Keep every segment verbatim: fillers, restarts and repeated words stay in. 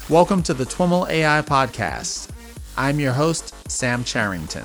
Welcome to the T W I M L A I Podcast. I'm your host, Sam Charrington.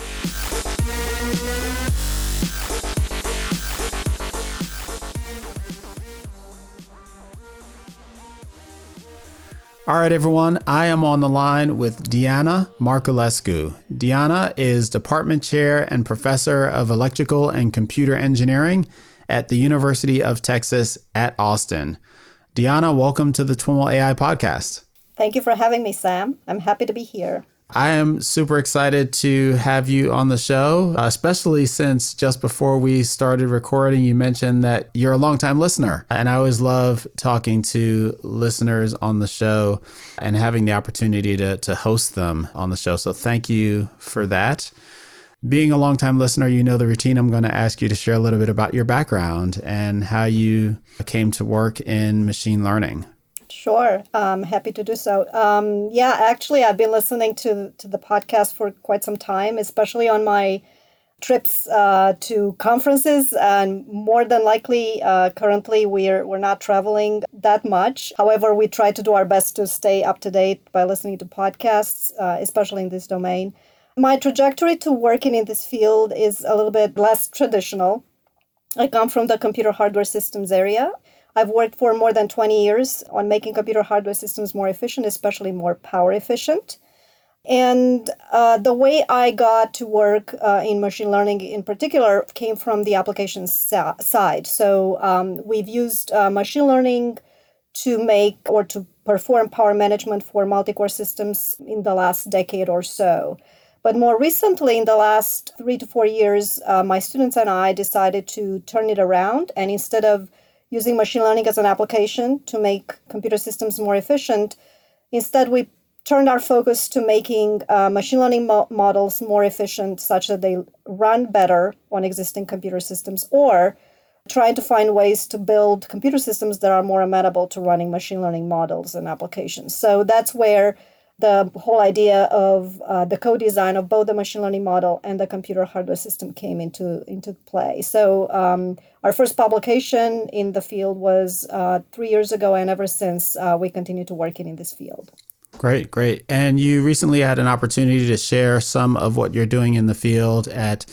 All right, everyone. I am on the line with Diana Marculescu. Diana is Department Chair and Professor of Electrical and Computer Engineering at the University of Texas at Austin. Diana, welcome to the T W I M L A I Podcast. Thank you for having me, Sam. I'm happy to be here. I am super excited to have you on the show, especially since just before we started recording, you mentioned that you're a longtime listener. And I always love talking to listeners on the show and having the opportunity to, to host them on the show. So thank you for that. Being a longtime listener, you know the routine. I'm going to ask you to share a little bit about your background and how you came to work in machine learning. Sure. I'm happy to do so. Um, yeah, actually, I've been listening to, to the podcast for quite some time, especially on my trips uh, to conferences. And more than likely, uh, currently, we're, we're not traveling that much. However, we try to do our best to stay up to date by listening to podcasts, uh, especially in this domain. My trajectory to working in this field is a little bit less traditional. I come from the computer hardware systems area. I've worked for more than twenty years on making computer hardware systems more efficient, especially more power efficient. And uh, the way I got to work uh, in machine learning in particular came from the application sa- side. So um, we've used uh, machine learning to make or to perform power management for multi-core systems in the last decade or so. But more recently, in the last three to four years, uh, my students and I decided to turn it around. And instead of using machine learning as an application to make computer systems more efficient, instead we turned our focus to making uh, machine learning mo- models more efficient such that they run better on existing computer systems, or trying to find ways to build computer systems that are more amenable to running machine learning models and applications. So that's where the whole idea of uh, the co-design of both the machine learning model and the computer hardware system came into, into play. So um, our first publication in the field was uh, three years ago, and ever since uh, we continue to work in this field. Great, great. And you recently had an opportunity to share some of what you're doing in the field at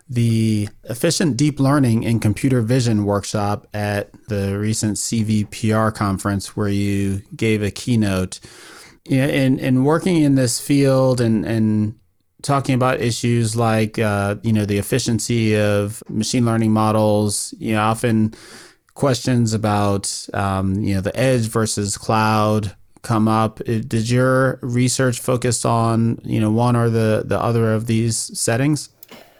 the Efficient Deep Learning in Computer Vision workshop at the recent C V P R conference, where you gave a keynote. Yeah, and, and working in this field and, and talking about issues like, uh, you know, the efficiency of machine learning models, you know, often questions about, um, you know, the edge versus cloud come up. It, did your research focus on, you know, one or the, the other of these settings?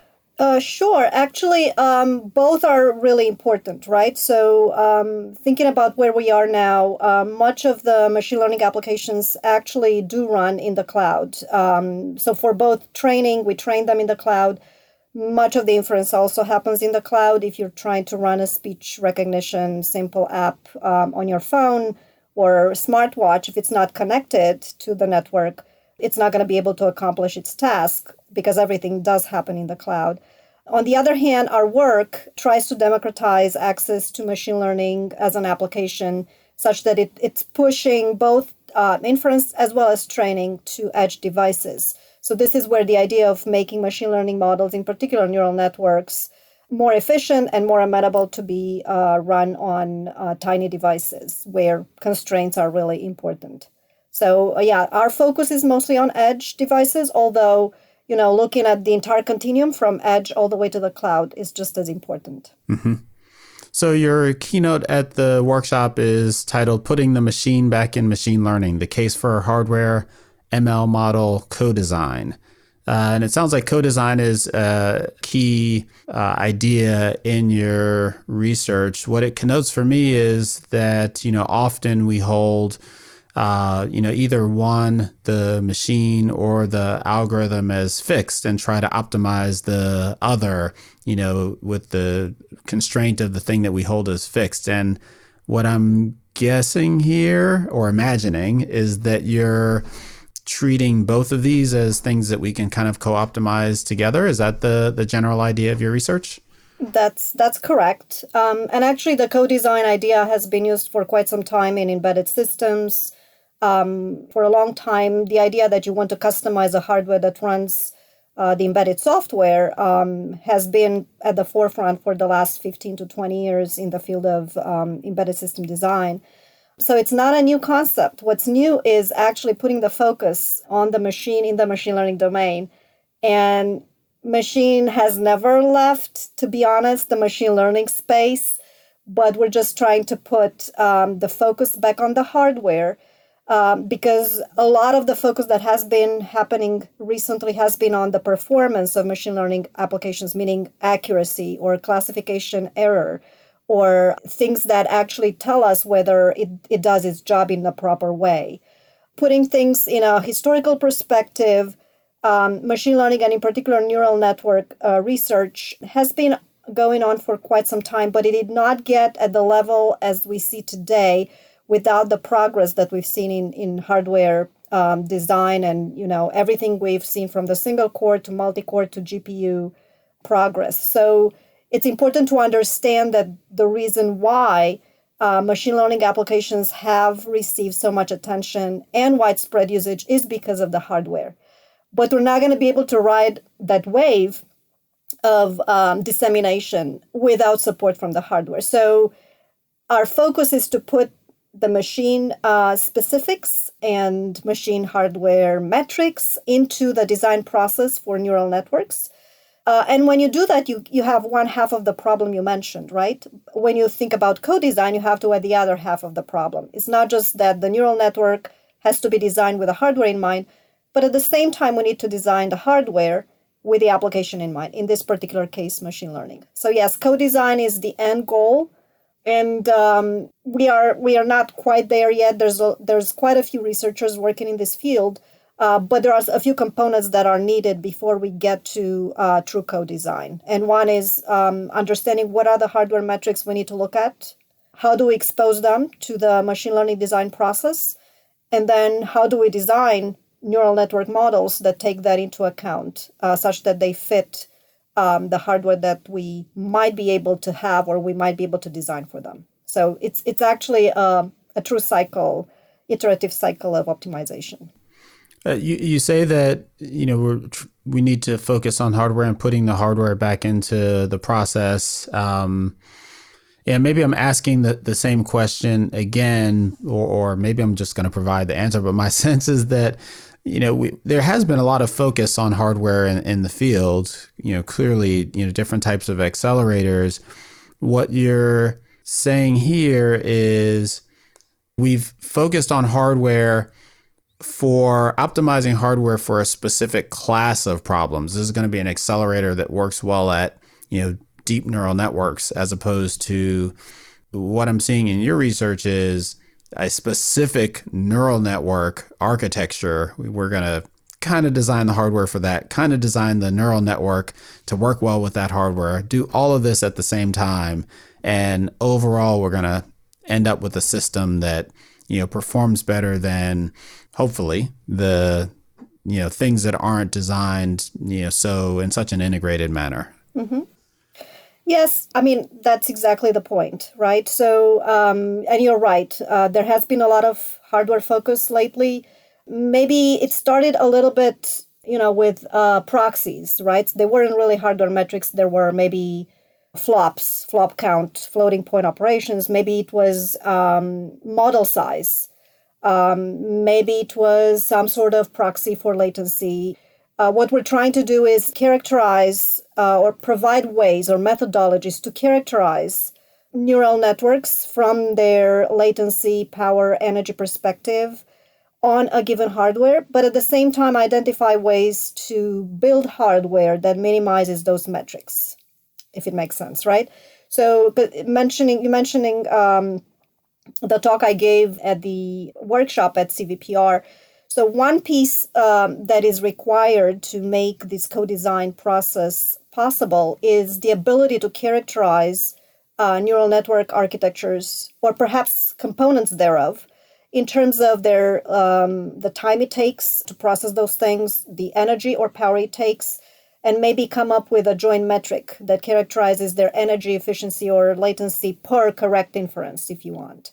Uh, sure. Actually, um, both are really important, right? So um, thinking about where we are now, uh, much of the machine learning applications actually do run in the cloud. Um, so for both training, we train them in the cloud. Much of the inference also happens in the cloud. If you're trying to run a speech recognition simple app um, on your phone or smartwatch, if it's not connected to the network, it's not going to be able to accomplish its task because everything does happen in the cloud. On the other hand, our work tries to democratize access to machine learning as an application such that it, it's pushing both uh, inference as well as training to edge devices. So this is where the idea of making machine learning models, in particular neural networks, more efficient and more amenable to be uh, run on uh, tiny devices where constraints are really important. So uh, yeah, our focus is mostly on edge devices, although, you know, looking at the entire continuum from edge all the way to the cloud is just as important. Mm-hmm. So your keynote at the workshop is titled Putting the Machine Back in Machine Learning, the Case for Hardware M L Model Co-Design. Uh, and it sounds like co-design is a key uh, idea in your research. What it connotes for me is that, you know, often we hold Uh, you know, either one, the machine or the algorithm as fixed and try to optimize the other, you know, with the constraint of the thing that we hold as fixed. And what I'm guessing here or imagining is that you're treating both of these as things that we can kind of co-optimize together. Is that the, the general idea of your research? That's that's correct. Um, and actually, the co-design idea has been used for quite some time in embedded systems, Um, for a long time, the idea that you want to customize a hardware that runs uh, the embedded software um, has been at the forefront for the last fifteen to twenty years in the field of um, embedded system design. So it's not a new concept. What's new is actually putting the focus on the machine in the machine learning domain. And machine has never left, to be honest, the machine learning space, but we're just trying to put um, the focus back on the hardware um, because a lot of the focus that has been happening recently has been on the performance of machine learning applications, meaning accuracy or classification error, or things that actually tell us whether it, it does its job in the proper way. Putting things in a historical perspective, um, machine learning and in particular neural network uh, research has been going on for quite some time, but it did not get at the level as we see today without the progress that we've seen in, in hardware um, design and, you know, everything we've seen from the single core to multi-core to G P U progress. So it's important to understand that the reason why uh, machine learning applications have received so much attention and widespread usage is because of the hardware. But we're not going to be able to ride that wave of um, dissemination without support from the hardware. So our focus is to put the machine uh, specifics and machine hardware metrics into the design process for neural networks. Uh, and when you do that, you, you have one half of the problem you mentioned, right? When you think about co-design, you have to add the other half of the problem. It's not just that the neural network has to be designed with the hardware in mind, but at the same time, we need to design the hardware with the application in mind, in this particular case, machine learning. So yes, co-design is the end goal. And um, we are we are not quite there yet. There's a, there's quite a few researchers working in this field, uh, but there are a few components that are needed before we get to uh, true co-design. And one is um, understanding what are the hardware metrics we need to look at, how do we expose them to the machine learning design process, and then how do we design neural network models that take that into account, uh, such that they fit Um, the hardware that we might be able to have or we might be able to design for them. So it's it's actually a, a true cycle, iterative cycle of optimization. Uh, you you say that you know we're, we need to focus on hardware and putting the hardware back into the process. Um, and maybe I'm asking the, the same question again, or, or maybe I'm just going to provide the answer. But my sense is that you know, we, there has been a lot of focus on hardware in, in the field, you know, clearly, you know, different types of accelerators. What you're saying here is we've focused on hardware for optimizing hardware for a specific class of problems. This is going to be an accelerator that works well at, you know, deep neural networks, as opposed to what I'm seeing in your research is a specific neural network architecture. We're going to kind of design the hardware for that, kind of design the neural network to work well with that hardware, do all of this at the same time. And overall, we're going to end up with a system that, you know, performs better than hopefully the, you know, things that aren't designed, you know, so in such an integrated manner. Mm-hmm. Yes, I mean, that's exactly the point, right? So, um, and you're right, uh, there has been a lot of hardware focus lately. Maybe it started a little bit, you know, with uh, proxies, right? They weren't really hardware metrics. There were maybe flops, flop count, floating point operations. Maybe it was um, model size. Um, maybe it was some sort of proxy for latency. Uh, what we're trying to do is characterize uh, or provide ways or methodologies to characterize neural networks from their latency, power, energy perspective on a given hardware, but at the same time identify ways to build hardware that minimizes those metrics, if it makes sense, right? So, but mentioning you mentioning um, the talk I gave at the workshop at C V P R. So one piece um, that is required to make this co-design process possible is the ability to characterize uh, neural network architectures, or perhaps components thereof, in terms of their um, the time it takes to process those things, the energy or power it takes, and maybe come up with a joint metric that characterizes their energy efficiency or latency per correct inference, if you want.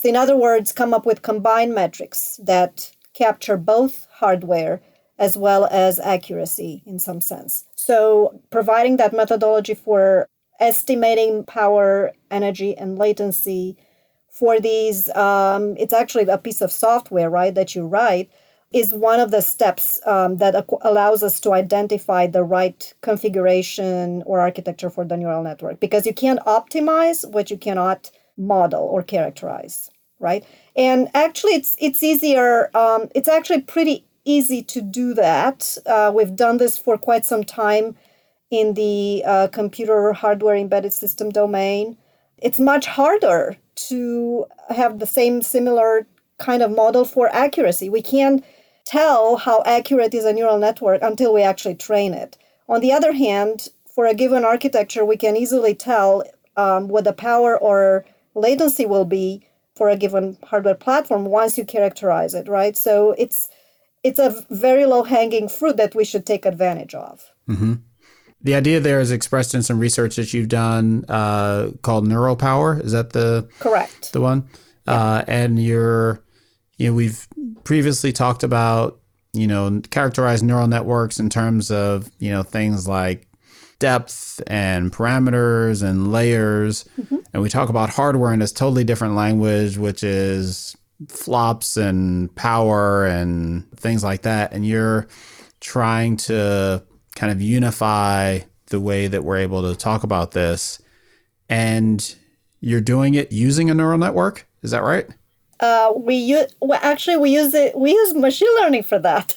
So in other words, come up with combined metrics that capture both hardware as well as accuracy in some sense. So providing that methodology for estimating power, energy, and latency for these, um, it's actually a piece of software, right, that you write, is one of the steps um, that ac- allows us to identify the right configuration or architecture for the neural network. Because you can't optimize what you cannot model or characterize, right? And actually, it's it's easier. Um, it's actually pretty easy to do that. Uh, we've done this for quite some time in the uh, computer hardware embedded system domain. It's much harder to have the same similar kind of model for accuracy. We can't tell how accurate is a neural network until we actually train it. On the other hand, for a given architecture, we can easily tell um, what the power or latency will be for a given hardware platform once you characterize it, right? So it's it's a very low-hanging fruit that we should take advantage of. Mm-hmm. The idea there is expressed in some research that you've done uh, called neural power. Is that the correct the one? Yeah. Uh, and you're, you know, we've previously talked about, you know, characterized neural networks in terms of, you know, things like depth and parameters and layers. Mm-hmm. And we talk about hardware in this totally different language, which is flops and power and things like that. And you're trying to kind of unify the way that we're able to talk about this. And you're doing it using a neural network. Is that right? Uh, we use well, actually we use it. We use machine learning for that.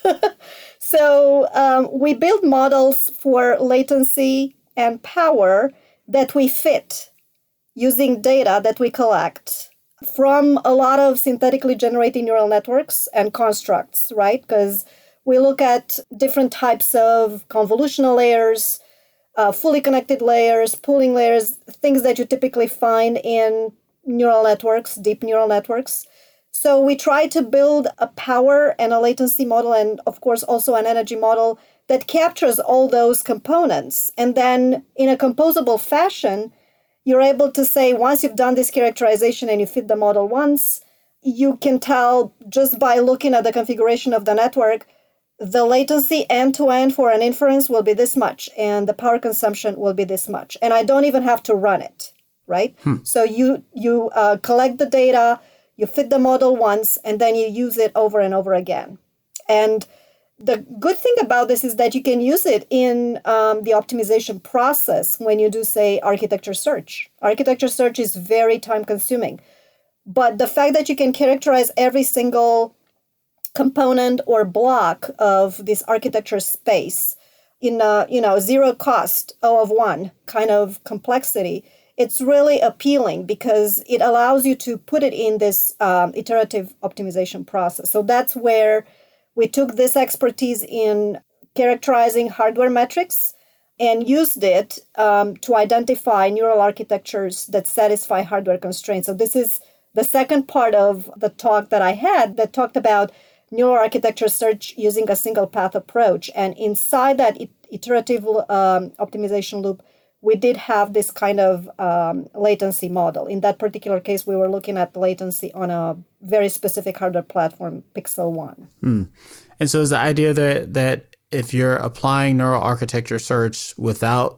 So um, we build models for latency and power that we fit using data that we collect from a lot of synthetically generated neural networks and constructs, right? Because we look at different types of convolutional layers, uh, fully connected layers, pooling layers, things that you typically find in neural networks, deep neural networks. So we try to build a power and a latency model, and of course also an energy model that captures all those components. And then in a composable fashion, you're able to say, once you've done this characterization and you fit the model once, you can tell just by looking at the configuration of the network, the latency end-to-end for an inference will be this much, and the power consumption will be this much. And I don't even have to run it, right? Hmm. So you, you uh, collect the data, you fit the model once, and then you use it over and over again. And the good thing about this is that you can use it in um, the optimization process when you do, say, architecture search. Architecture search is very time-consuming. But the fact that you can characterize every single component or block of this architecture space in a, you know, zero cost, O of one kind of complexity, it's really appealing because it allows you to put it in this um, iterative optimization process. So that's where we took this expertise in characterizing hardware metrics and used it um, to identify neural architectures that satisfy hardware constraints. So this is the second part of the talk that I had that talked about neural architecture search using a single path approach. And inside that iterative um, optimization loop, we did have this kind of um, latency model. In that particular case, we were looking at latency on a very specific hardware platform, Pixel one. Hmm. And so is the idea that, that if you're applying neural architecture search without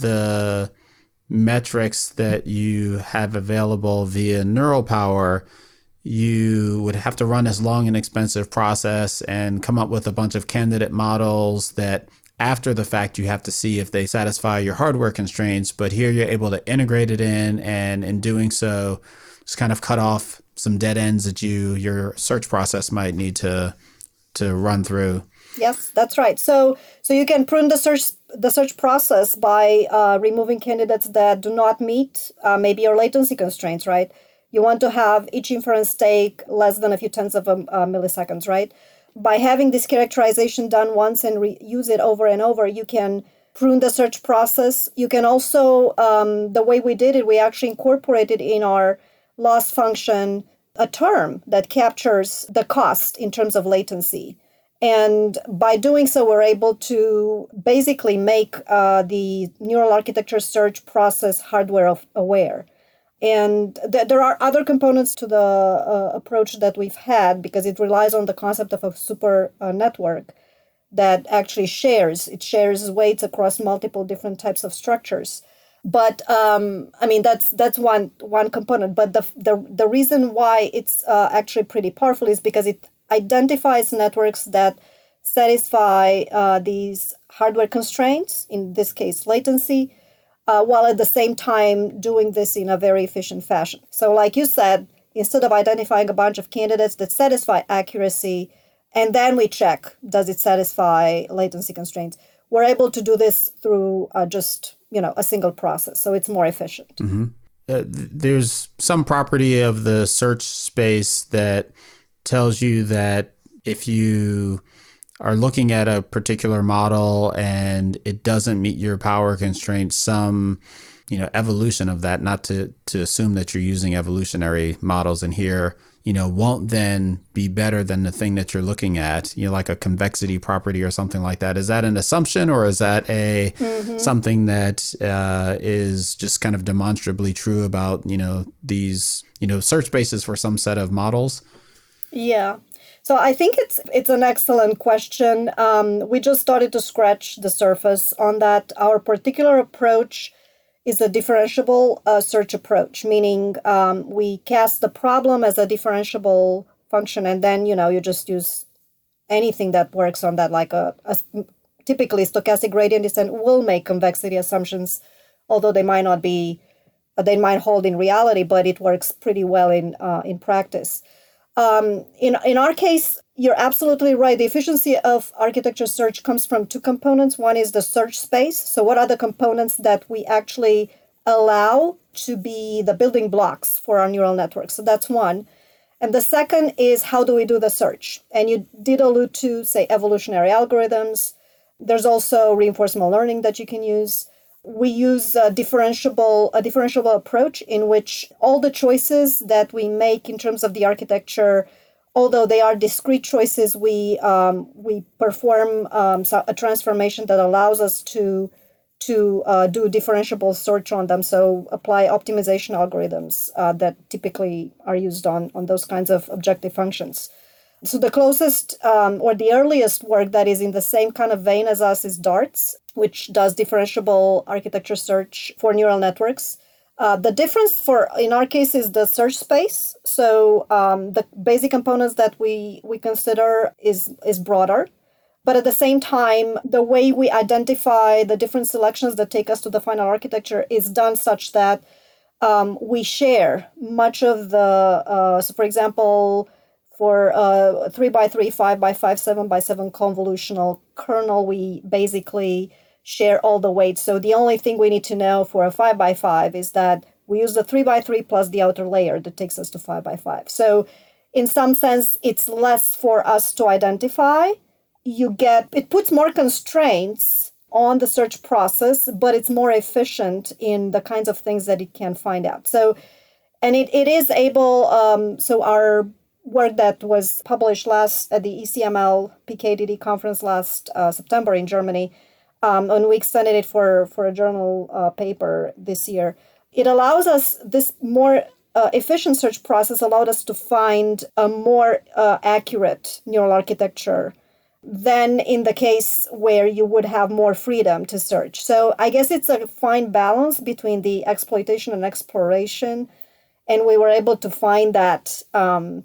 the metrics that you have available via neural power, you would have to run this long and expensive process and come up with a bunch of candidate models that after the fact, you have to see if they satisfy your hardware constraints. But here you're able to integrate it in, and in doing so, just kind of cut off some dead ends that you your search process might need to to run through. Yes, that's right. So so you can prune the search the search process by uh, removing candidates that do not meet uh, maybe your latency constraints, right? You want to have each inference take less than a few tenths of a, a milliseconds, right? By having this characterization done once and re- use it over and over, you can prune the search process. You can also, um, the way we did it, we actually incorporated in our loss function a term that captures the cost in terms of latency. And by doing so, we're able to basically make uh, the neural architecture search process hardware aware. And th- there are other components to the uh, approach that we've had because it relies on the concept of a super uh, network that actually shares. It shares weights across multiple different types of structures. But um, I mean that's that's one one component. But the the the reason why it's uh, actually pretty powerful is because it identifies networks that satisfy uh, these hardware constraints. In this case, latency, uh, while at the same time doing this in a very efficient fashion. So, like you said, instead of identifying a bunch of candidates that satisfy accuracy, and then we check, does it satisfy latency constraints? We're able to do this through uh, just, you know, a single process. So it's more efficient. Mm-hmm. Uh, th- there's some property of the search space that tells you that if you are looking at a particular model and it doesn't meet your power constraints, some, you know, evolution of that, not to, to assume that you're using evolutionary models in here, you know, won't then be better than the thing that you're looking at, you know, like a convexity property or something like that. Is that an assumption, or is that a mm-hmm. something that uh, is just kind of demonstrably true about, you know, these, you know, search spaces for some set of models? Yeah. So I think it's it's an excellent question. Um, we just started to scratch the surface on that. Our particular approach is a differentiable uh, search approach, meaning um, we cast the problem as a differentiable function, and then, you know, you just use anything that works on that, like a, a typically stochastic gradient descent will make convexity assumptions, although they might not be, they might hold in reality, but it works pretty well in uh, in practice. Um, in, in our case, you're absolutely right. The efficiency of architecture search comes from two components. One is the search space. So what are the components that we actually allow to be the building blocks for our neural network? So that's one. And the second is, how do we do the search? And you did allude to, say, evolutionary algorithms. There's also reinforcement learning that you can use. We use a differentiable, a differentiable approach in which all the choices that we make in terms of the architecture, although they are discrete choices, we um, we perform um, a transformation that allows us to to uh, do differentiable search on them. So apply optimization algorithms uh, that typically are used on on those kinds of objective functions. So the closest um, or the earliest work that is in the same kind of vein as us is DARTS, which does differentiable architecture search for neural networks. Uh, the difference for, in our case, is the search space. So um, the basic components that we, we consider is, is broader. But at the same time, the way we identify the different selections that take us to the final architecture is done such that um, we share much of the, uh, so for example, for a three by three, five by five, seven by seven convolutional kernel, we basically share all the weights. So the only thing we need to know for a five by five is that we use the three by three plus the outer layer that takes us to five by five. So in some sense, it's less for us to identify. You get, it puts more constraints on the search process, but it's more efficient in the kinds of things that it can find out. So, and it, it is able, um, so our work that was published last at the E C M L P K D D conference last uh, September in Germany, um, and we extended it for, for a journal uh, paper this year. It allows us, this more uh, efficient search process allowed us to find a more uh, accurate neural architecture than in the case where you would have more freedom to search. So I guess it's a fine balance between the exploitation and exploration, and we were able to find that um,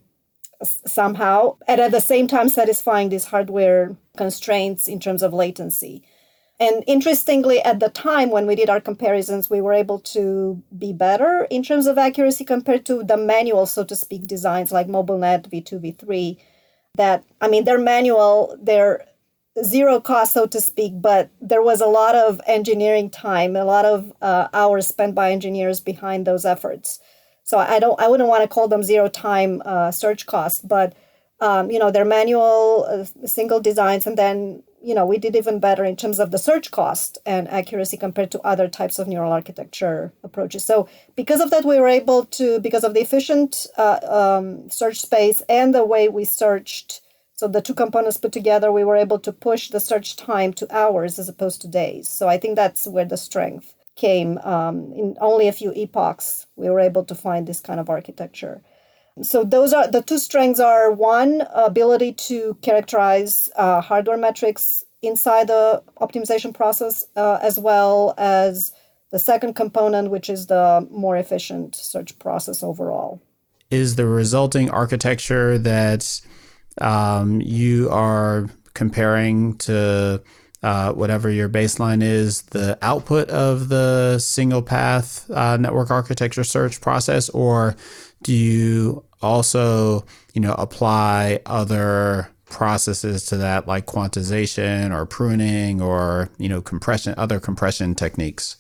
somehow, and at the same time satisfying these hardware constraints in terms of latency. And interestingly, at the time when we did our comparisons, we were able to be better in terms of accuracy compared to the manual, so to speak, designs like MobileNet V two, V three, that, I mean, they're manual, they're zero cost, so to speak, but there was a lot of engineering time, a lot of uh, hours spent by engineers behind those efforts. So I don't, I wouldn't want to call them zero time uh, search costs, but um, you know, they're manual, uh, single designs, and then you know we did even better in terms of the search cost and accuracy compared to other types of neural architecture approaches. So because of that, we were able to, because of the efficient uh, um, search space and the way we searched, so the two components put together, we were able to push the search time to hours as opposed to days. So I think that's where the strength came. Um, in only a few epochs, we were able to find this kind of architecture. So those are the two strengths are one, ability to characterize uh, hardware metrics inside the optimization process, uh, as well as the second component, which is the more efficient search process overall. Is the resulting architecture that um, you are comparing to uh, whatever your baseline is, the output of the single path uh, network architecture search process, or do you also, you know, apply other processes to that, like quantization or pruning or, you know, compression, other compression techniques?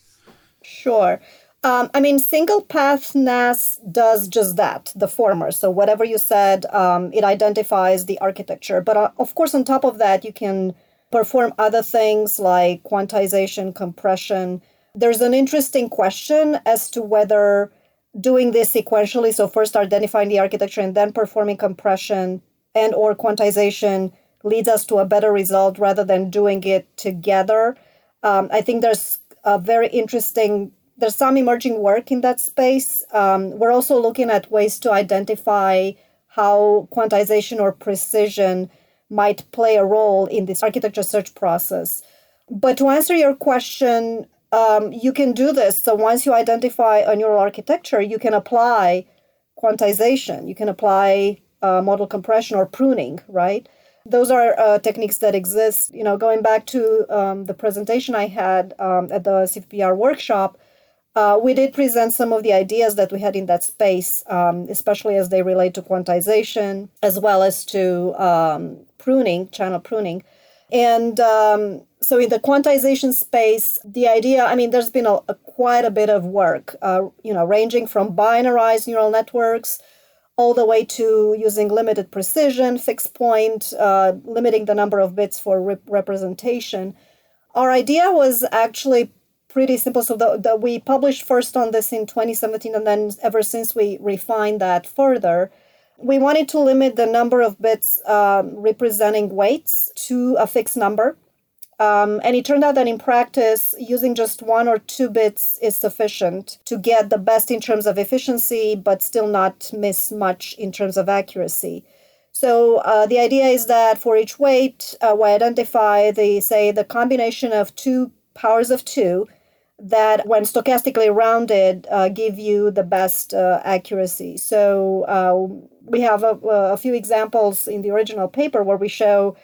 Sure. Um, I mean, single path N A S does just that, the former. So whatever you said, um, it identifies the architecture. But uh, of course, on top of that, you can perform other things like quantization, compression. There's an interesting question as to whether doing this sequentially, so first identifying the architecture and then performing compression and or quantization, leads us to a better result rather than doing it together. Um, I think there's a very interesting, there's some emerging work in that space. Um, we're also looking at ways to identify how quantization or precision might play a role in this architecture search process. But to answer your question, um, you can do this. So once you identify a neural architecture, you can apply quantization, you can apply uh, model compression or pruning, right? Those are uh, techniques that exist. You know, going back to um, the presentation I had um, at the C V P R workshop, uh, we did present some of the ideas that we had in that space, um, especially as they relate to quantization, as well as to um, pruning, channel pruning. And um, so in the quantization space, the idea, I mean, there's been a, a quite a bit of work, uh, you know, ranging from binarized neural networks all the way to using limited precision, fixed point, uh, limiting the number of bits for rep- representation. Our idea was actually pretty simple. So the, the, we published first on this in twenty seventeen, and then ever since we refined that further. We wanted to limit the number of bits um, representing weights to a fixed number. Um, and it turned out that in practice, using just one or two bits is sufficient to get the best in terms of efficiency, but still not miss much in terms of accuracy. So uh, the idea is that for each weight, uh, we identify the, say, the combination of two powers of two that, when stochastically rounded, uh, give you the best uh, accuracy. So uh, we have a, a few examples in the original paper where we show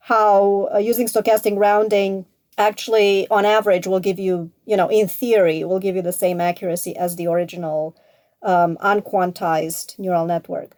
how uh, using stochastic rounding actually, on average, will give you, you know, in theory, will give you the same accuracy as the original um, unquantized neural network.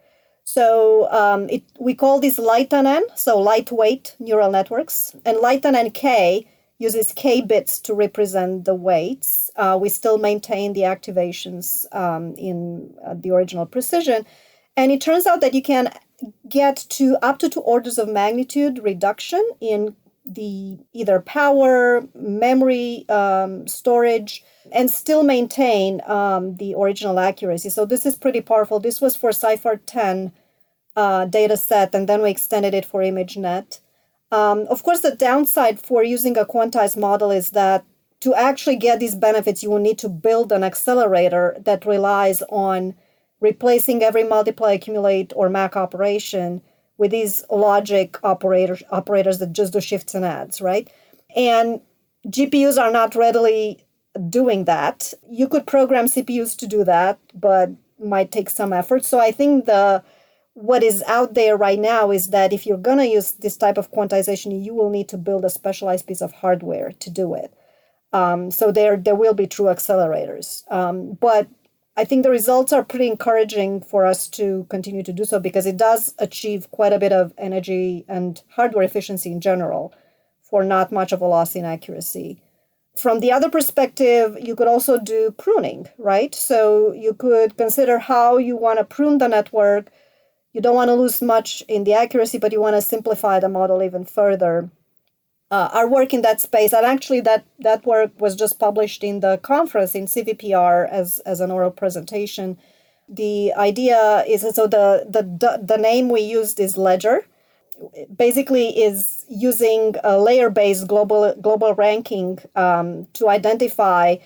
So um, it, we call this LightNN, so lightweight neural networks. And LightNN K uses K bits to represent the weights. Uh, we still maintain the activations um, in uh, the original precision. And it turns out that you can get to up to two orders of magnitude reduction in the either power, memory, um, storage, and still maintain um, the original accuracy. So this is pretty powerful. This was for CIFAR ten uh, data set, and then we extended it for ImageNet. Um, of course, the downside for using a quantized model is that to actually get these benefits, you will need to build an accelerator that relies on replacing every multiply, accumulate, or M A C operation with these logic operators operators that just do shifts and adds, right? And G P Us are not readily doing that. You could program C P Us to do that, but might take some effort. So I think the what is out there right now is that if you're going to use this type of quantization, you will need to build a specialized piece of hardware to do it. Um, so there, there will be true accelerators. Um, but I think the results are pretty encouraging for us to continue to do so because it does achieve quite a bit of energy and hardware efficiency in general for not much of a loss in accuracy. From the other perspective, you could also do pruning, right? So you could consider how you want to prune the network. You don't want to lose much in the accuracy, but you want to simplify the model even further. Uh, our work in that space, and actually that, that work was just published in the conference in C V P R as, as an oral presentation. The idea is, so the, the, the name we used is Ledger. Basically is using a layer-based global, global ranking um, to identify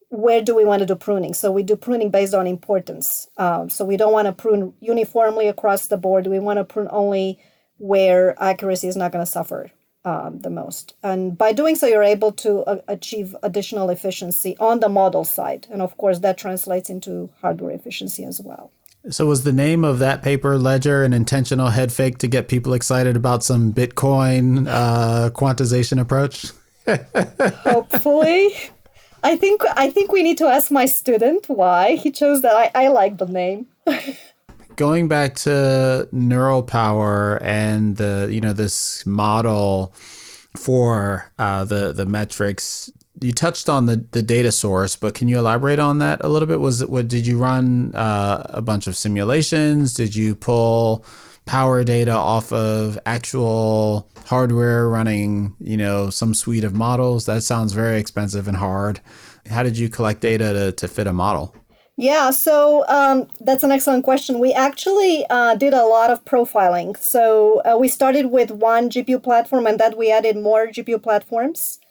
where do we want to do pruning? So we do pruning based on importance. Um, so we don't want to prune uniformly across the board. We want to prune only where accuracy is not going to suffer um, the most. And by doing so, you're able to uh, achieve additional efficiency on the model side. And of course, that translates into hardware efficiency as well. So was the name of that paper, Ledger, an intentional head fake to get people excited about some Bitcoin uh, quantization approach? Hopefully. I think I think we need to ask my student why he chose that. I, I like the name. Going back to neural power and the you know this model for uh, the the metrics, you touched on the, the data source, but can you elaborate on that a little bit? Was it what did you run uh, a bunch of simulations? Did you pull power data off of actual hardware running, you know, some suite of models? That sounds very expensive and hard. How did you collect data to, to fit a model? Yeah, so um, that's an excellent question. We actually uh, did a lot of profiling. So uh, we started with one G P U platform, and then we added more G P U platforms.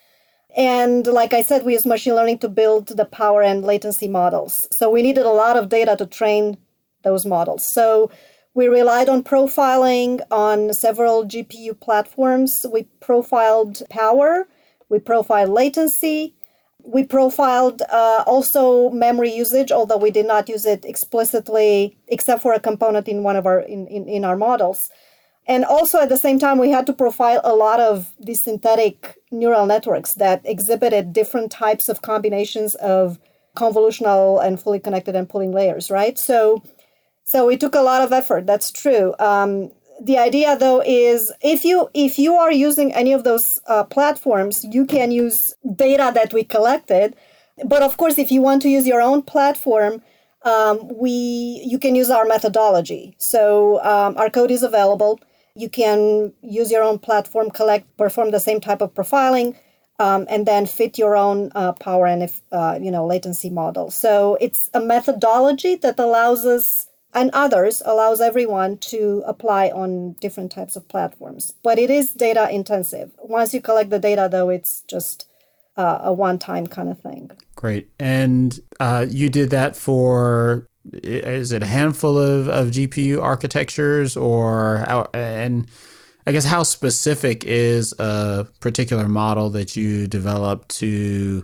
And like I said, we use machine learning to build the power and latency models. So we needed a lot of data to train those models. So we relied on profiling on several G P U platforms. We profiled power, we profiled latency, we profiled uh, also memory usage, although we did not use it explicitly, except for a component in one of our in, in, in our models. And also at the same time, we had to profile a lot of these synthetic neural networks that exhibited different types of combinations of convolutional and fully connected and pooling layers, right? So So it took a lot of effort. That's true. Um, the idea, though, is if you if you are using any of those uh, platforms, you can use data that we collected. But of course, if you want to use your own platform, um, we you can use our methodology. So um, our code is available. You can use your own platform, collect, perform the same type of profiling, um, and then fit your own uh, power and if uh, you know latency model. So it's a methodology that allows us. And others allows everyone to apply on different types of platforms. But it is data intensive. Once you collect the data, though, it's just uh, a one-time kind of thing. Great. And uh, you did that for, is it a handful of, of G P U architectures or, how, and I guess how specific is a particular model that you developed to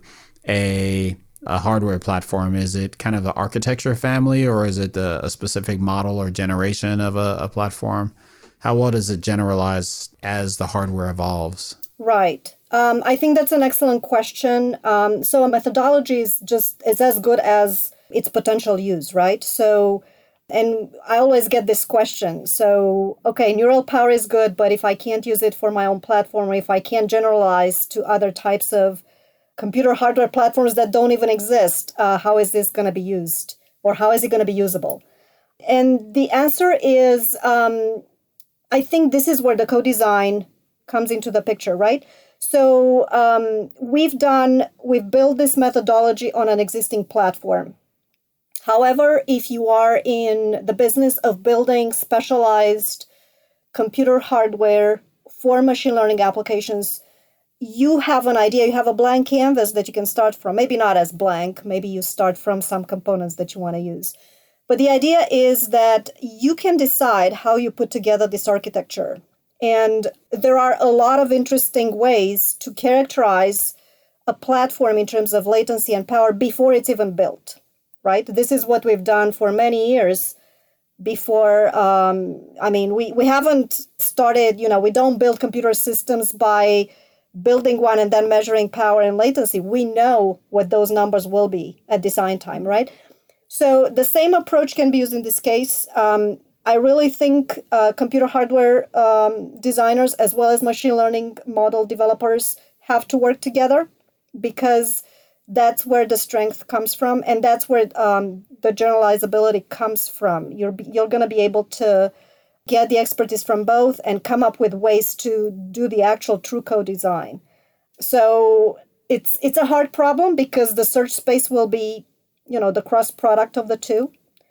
a a hardware platform? Is it kind of the architecture family, or is it the, a specific model or generation of a, a platform? How well does it generalize as the hardware evolves? Right. Um, I think that's an excellent question. Um, so a methodology is just is as good as its potential use, right? So, and I always get this question. So, okay, neural power is good, but if I can't use it for my own platform, or if I can't generalize to other types of computer hardware platforms that don't even exist, uh, how is this going to be used? Or how is it going to be usable? And the answer is, um, I think this is where the co-design comes into the picture, right? So um, we've done, we've built this methodology on an existing platform. However, if you are in the business of building specialized computer hardware for machine learning applications, you have an idea, you have a blank canvas that you can start from. Maybe not as blank, maybe you start from some components that you want to use. But the idea is that you can decide how you put together this architecture. And there are a lot of interesting ways to characterize a platform in terms of latency and power before it's even built, right? This is what we've done for many years before. Um, I mean, we, we haven't started, you know, we don't build computer systems by building one and then measuring power and latency. We know what those numbers will be at design time, right? So the same approach can be used in this case. Um, I really think uh, computer hardware um, designers as well as machine learning model developers have to work together, because that's where the strength comes from, and that's where um, the generalizability comes from. You're you're going to be able to get the expertise from both and come up with ways to do the actual true code design. So it's it's a hard problem because the search space will be, you know, the cross product of the two.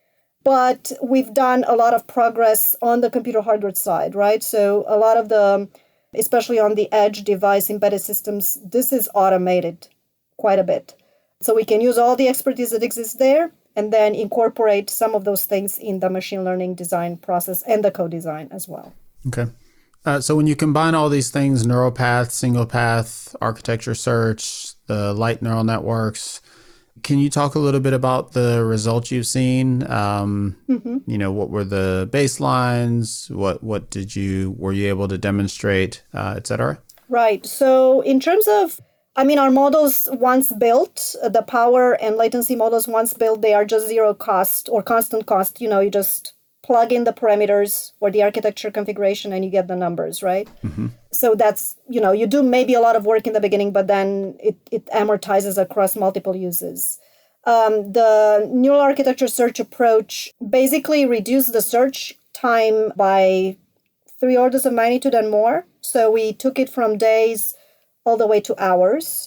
But we've done a lot of progress on the computer hardware side, right? So a lot of the, especially on the edge device embedded systems, this is automated quite a bit. So we can use all the expertise that exists there and then incorporate some of those things in the machine learning design process and the co-design as well. Okay. Uh, so when you combine all these things, neural path, single path, architecture search, the light neural networks, can you talk a little bit about the results you've seen? Um, mm-hmm. You know, what were the baselines? What what did you were you able to demonstrate, uh, et cetera? Right. So in terms of, I mean, our models once built, the power and latency models once built, they are just zero cost or constant cost. You know, you just plug in the parameters or the architecture configuration and you get the numbers, right? Mm-hmm. So that's, you know, you do maybe a lot of work in the beginning, but then it, it amortizes across multiple uses. Um, the neural architecture search approach basically reduced the search time by three orders of magnitude and more. So we took it from days all the way to hours.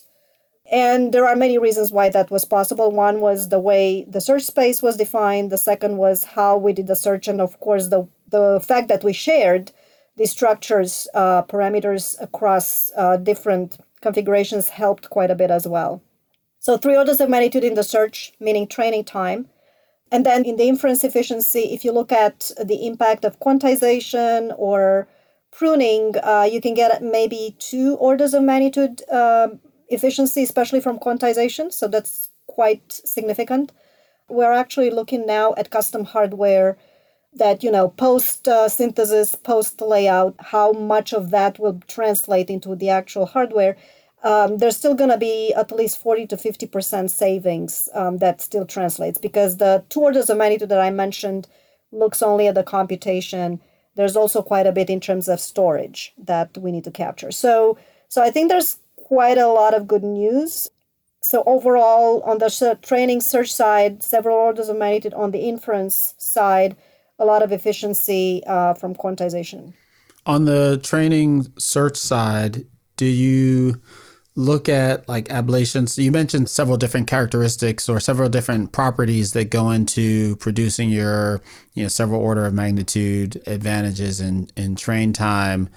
And there are many reasons why that was possible. One was the way the search space was defined. The second was how we did the search. And of course, the, the fact that we shared these structures, uh, parameters across uh, different configurations helped quite a bit as well. So three orders of magnitude in the search, meaning training time. And then in the inference efficiency, if you look at the impact of quantization or pruning, uh, you can get maybe two orders of magnitude uh, efficiency, especially from quantization. So that's quite significant. We're actually looking now at custom hardware that, you know, post uh, synthesis, post layout, how much of that will translate into the actual hardware. Um, there's still going to be at least forty to fifty percent savings um, that still translates, because the two orders of magnitude that I mentioned looks only at the computation. There's also quite a bit in terms of storage that we need to capture. So, so I think there's quite a lot of good news. So overall, on the training search side, several orders of magnitude. On the inference side, a lot of efficiency uh, from quantization. On the training search side, do you look at like ablations? You mentioned several different characteristics or several different properties that go into producing your, you know, several order of magnitude advantages in, in train time.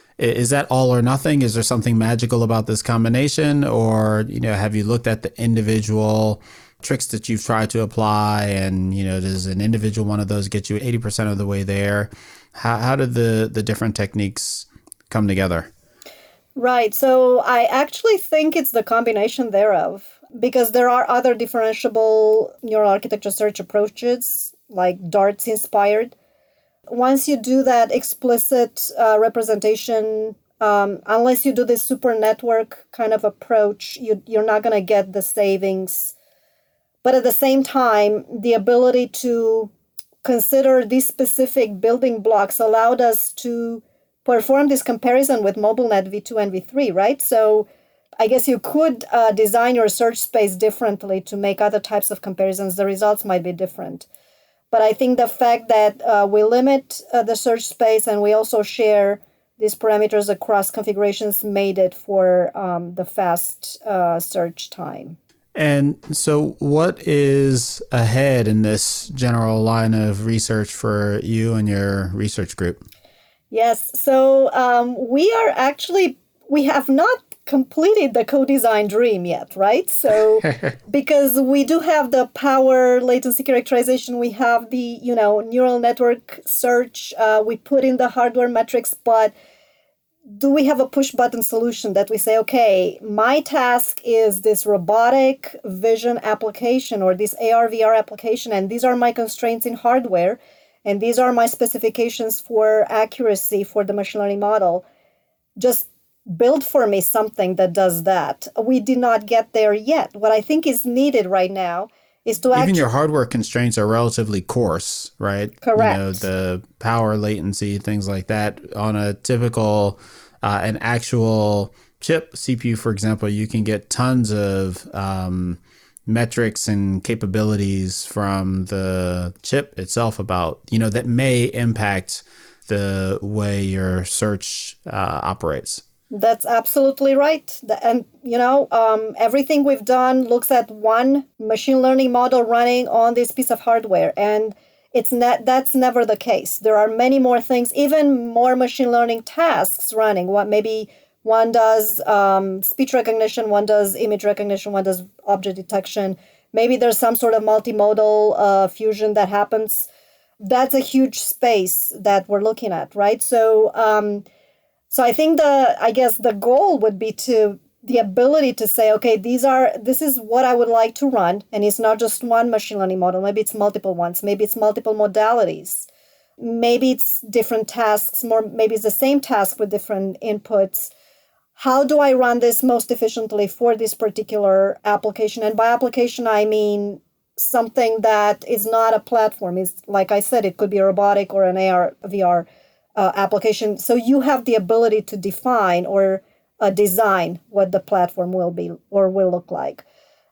Is that all or nothing? Is there something magical about this combination? Or, you know, have you looked at the individual tricks that you've tried to apply? And, you know, does an individual one of those get you eighty percent of the way there? How, how did the, the different techniques come together? Right. So I actually think it's the combination thereof, because there are other differentiable neural architecture search approaches, like DARTS inspired. Once you do that explicit uh, representation, um, unless you do this super network kind of approach, you, you're not going to get the savings. But at the same time, the ability to consider these specific building blocks allowed us to perform this comparison with MobileNet V two and V three, right? So I guess you could uh, design your search space differently to make other types of comparisons. The results might be different. But I think the fact that uh, we limit uh, the search space and we also share these parameters across configurations made it for um, the fast uh, search time. And so what is ahead in this general line of research for you and your research group? Yes. So um, we are actually, we have not completed the co-design dream yet, right? So because we do have the power latency characterization, we have the, you know, neural network search, uh, we put in the hardware metrics, but do we have a push button solution that we say, okay, my task is this robotic vision application or this A R V R application, and these are my constraints in hardware, and these are my specifications for accuracy for the machine learning model. Just build for me something that does that. We did not get there yet. What I think is needed right now is to Even actually... your hardware constraints are relatively coarse, right? Correct. You know, the power, latency, things like that. On a typical, uh, an actual chip C P U, for example, you can get tons of um, metrics and capabilities from the chip itself about, you know, that may impact the way your search uh, operates. That's absolutely right. And, you know, um, everything we've done looks at one machine learning model running on this piece of hardware. And it's not, that's never the case. There are many more things, even more machine learning tasks running, what maybe One does um, speech recognition, one does image recognition, one does object detection. Maybe there's some sort of multimodal uh, fusion that happens. That's a huge space that we're looking at, right? So, um, so I think the, I guess the goal would be to the ability to say, okay, these are, this is what I would like to run. And it's not just one machine learning model. Maybe it's multiple ones. Maybe it's multiple modalities. Maybe it's different tasks, more, maybe it's the same task with different inputs. How do I run this most efficiently for this particular application? And by application, I mean something that is not a platform. Is, like I said, it could be a robotic or an A R, V R uh, application. So you have the ability to define or uh, design what the platform will be or will look like.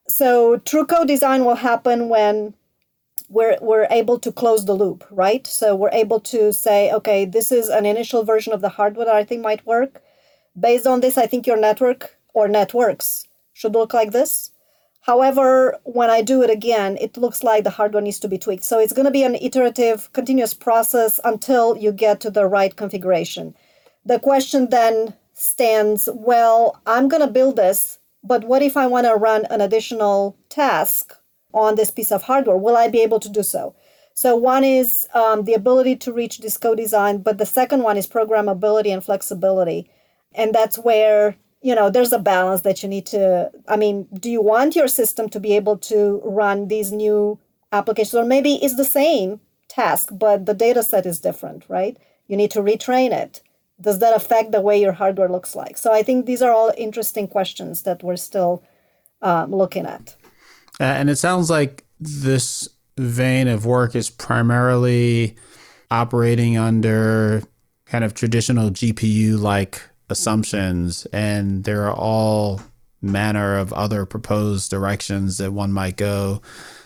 So true co-design will happen when we're we're able to close the loop, right? So we're able to say, okay, this is an initial version of the hardware that I think might work. Based on this, I think your network or networks should look like this. However, when I do it again, it looks like the hardware needs to be tweaked. So it's going to be an iterative, continuous process until you get to the right configuration. The question then stands, well, I'm going to build this, but what if I want to run an additional task on this piece of hardware? Will I be able to do so? So one is um, the ability to reach this co-design, but the second one is programmability and flexibility. And that's where, you know, there's a balance that you need to, I mean, do you want your system to be able to run these new applications? Or maybe it's the same task, but the data set is different, right? You need to retrain it. Does that affect the way your hardware looks like? So I think these are all interesting questions that we're still um, looking at. Uh, and it sounds like this vein of work is primarily operating under kind of traditional G P U-like assumptions, and there are all manner of other proposed directions that one might go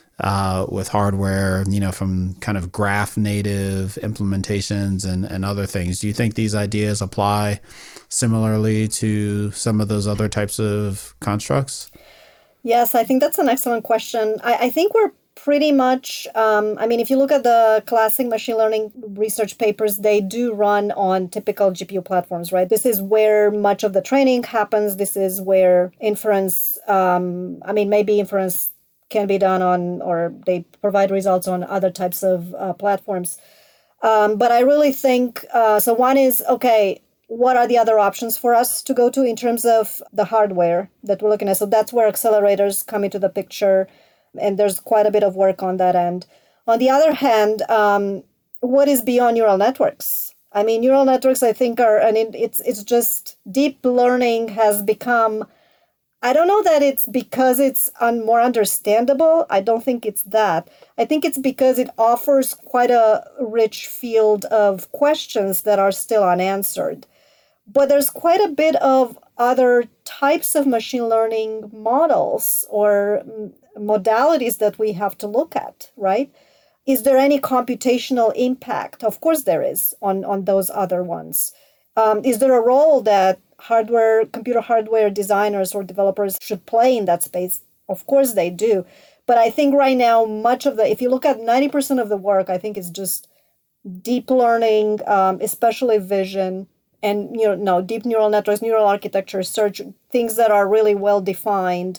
uh, with hardware, you know, from kind of graph native implementations and, and other things. Do you think these ideas apply similarly to some of those other types of constructs? Yes, I think that's an excellent question. I, I think we're pretty much, um, I mean, if you look at the classic machine learning research papers, they do run on typical G P U platforms, right? This is where much of the training happens. This is where inference, um, I mean, maybe inference can be done on, or they provide results on other types of uh, platforms. Um, but I really think, uh, so one is, okay, what are the other options for us to go to in terms of the hardware that we're looking at? So that's where accelerators come into the picture. And there's quite a bit of work on that end. On the other hand, um, what is beyond neural networks? I mean, neural networks, I think, are, and it, it's it's just deep learning has become, I don't know that it's because it's un, more understandable. I don't think it's that. I think it's because it offers quite a rich field of questions that are still unanswered. But there's quite a bit of other types of machine learning models or modalities that we have to look at, right? Is there any computational impact? Of course there is on, on those other ones. Um, is there a role that hardware, computer hardware designers or developers should play in that space? Of course they do. But I think right now, much of the, if you look at ninety percent of the work, I think it's just deep learning, um, especially vision, and you know, no, deep neural networks, neural architecture, search, things that are really well defined.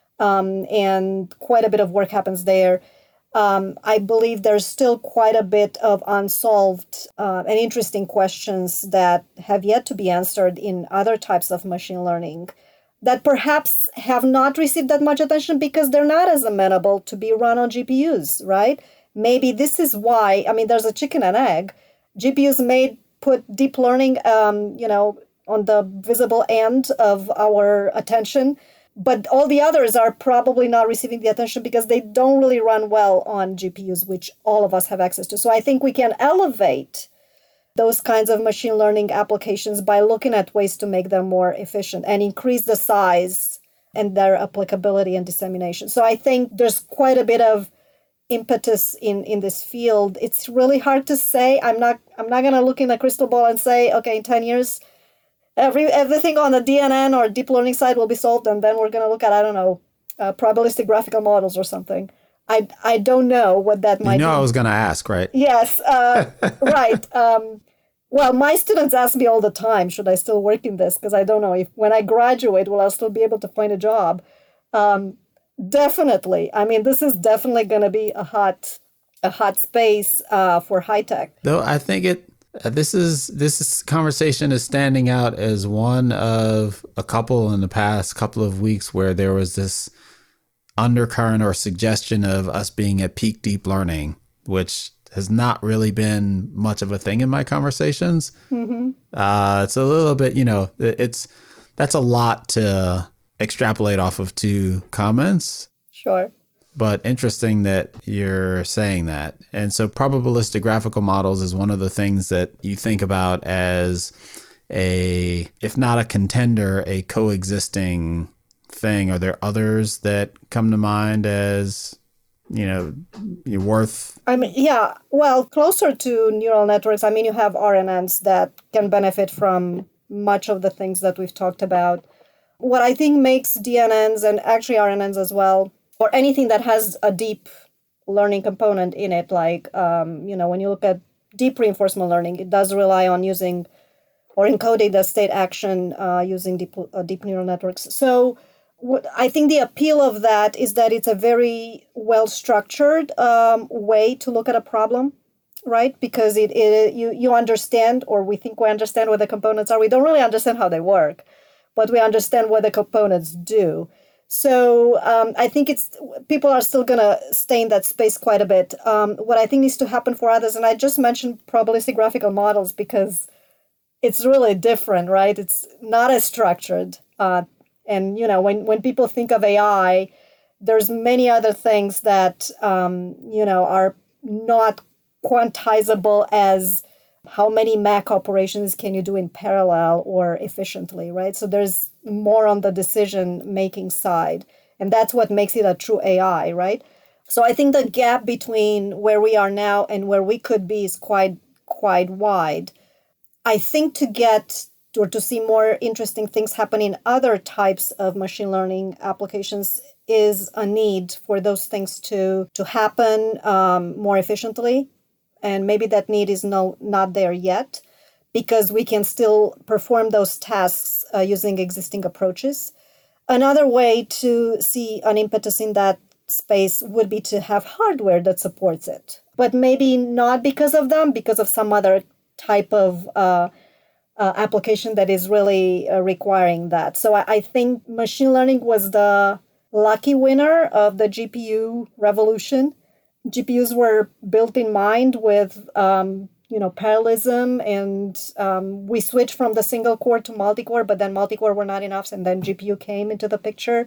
Um, and quite a bit of work happens there. Um, I believe there's still quite a bit of unsolved uh, and interesting questions that have yet to be answered in other types of machine learning that perhaps have not received that much attention because they're not as amenable to be run on G P Us, right? Maybe this is why, I mean, there's a chicken and egg. G P Us may put deep learning, um, you know, on the visible end of our attention, but all the others are probably not receiving the attention because they don't really run well on G P Us, which all of us have access to. So I think we can elevate those kinds of machine learning applications by looking at ways to make them more efficient and increase the size and their applicability and dissemination. So I think there's quite a bit of impetus in, in this field. It's really hard to say. I'm not I'm not going to look in a crystal ball and say, okay, in ten years, Every everything on the D N N or deep learning side will be solved, and then we're going to look at, I don't know, uh, probabilistic graphical models or something. I I don't know what that might be. You know, I was going to ask, right? Yes, uh, right. Um, Well, my students ask me all the time, should I still work in this? Because I don't know if when I graduate, will I still be able to find a job? Um, definitely. I mean, this is definitely going to be a hot, a hot space uh, for high tech. Though I think it, this is this is, conversation is standing out as one of a couple in the past couple of weeks where there was this undercurrent or suggestion of us being at peak deep learning, which has not really been much of a thing in my conversations. Mm-hmm. Uh, it's a little bit, you know, it's that's a lot to extrapolate off of two comments. Sure. But interesting that you're saying that. And so probabilistic graphical models is one of the things that you think about as a, if not a contender, a coexisting thing. Are there others that come to mind as, you know, you're worth? I mean, yeah, well, closer to neural networks, I mean, you have R N Ns that can benefit from much of the things that we've talked about. What I think makes D N Ns and actually R N Ns as well, or anything that has a deep learning component in it, like, um, you know, when you look at deep reinforcement learning, it does rely on using or encoding the state action uh, using deep, uh, deep neural networks. So what I think the appeal of that is that it's a very well-structured um, way to look at a problem, right? Because it, it you, you understand, or we think we understand what the components are. We don't really understand how they work, but we understand what the components do. So um, I think it's people are still going to stay in that space quite a bit. Um, what I think needs to happen for others, and I just mentioned probabilistic graphical models because it's really different, right? It's not as structured. Uh, and, you know, when, when people think of A I, there's many other things that, um, you know, are not quantizable as how many Mac operations can you do in parallel or efficiently, right? So there's more on the decision-making side. And that's what makes it a true A I, right? So I think the gap between where we are now and where we could be is quite, quite wide. I think to get or to see more interesting things happen in other types of machine learning applications is a need for those things to, to happen um, more efficiently. And maybe that need is no, not there yet because we can still perform those tasks uh, using existing approaches. Another way to see an impetus in that space would be to have hardware that supports it, but maybe not because of them, because of some other type of uh, uh, application that is really uh, requiring that. So I, I think machine learning was the lucky winner of the G P U revolution. G P Us were built in mind with, um, you know, parallelism, and um, we switched from the single core to multi-core, but then multi-core were not enough, and then G P U came into the picture.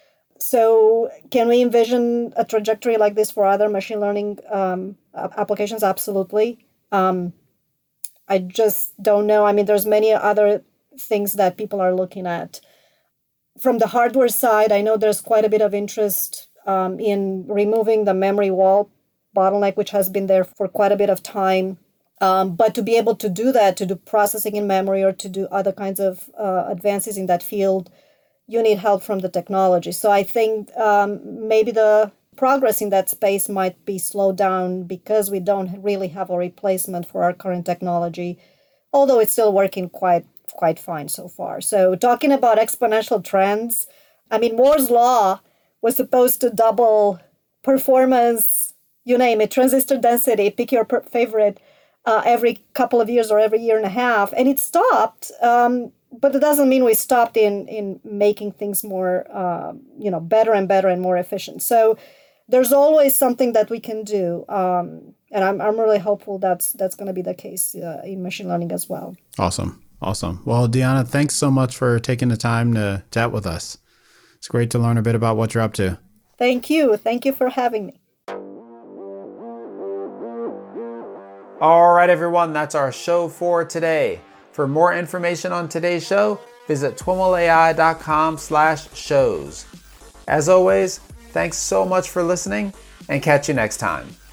So can we envision a trajectory like this for other machine learning um, applications? Absolutely. Um, I just don't know. I mean, there's many other things that people are looking at. From the hardware side, I know there's quite a bit of interest um, in removing the memory wall bottleneck, which has been there for quite a bit of time. Um, but to be able to do that, to do processing in memory or to do other kinds of uh, advances in that field, you need help from the technology. So I think um, maybe the progress in that space might be slowed down because we don't really have a replacement for our current technology, although it's still working quite quite fine so far. So talking about exponential trends, I mean, Moore's law was supposed to double performance, you name it, transistor density, pick your per- favorite, uh, every couple of years or every year and a half, and it stopped. Um, but it doesn't mean we stopped in in making things more, uh, you know, better and better and more efficient. So there's always something that we can do, um, and I'm I'm really hopeful that's that's going to be the case uh, in machine learning as well. Awesome, awesome. Well, Diana, thanks so much for taking the time to chat with us. It's great to learn a bit about what you're up to. Thank you. Thank you for having me. All right, everyone, that's our show for today. For more information on today's show, visit twimlai.com slash shows. As always, thanks so much for listening, and catch you next time.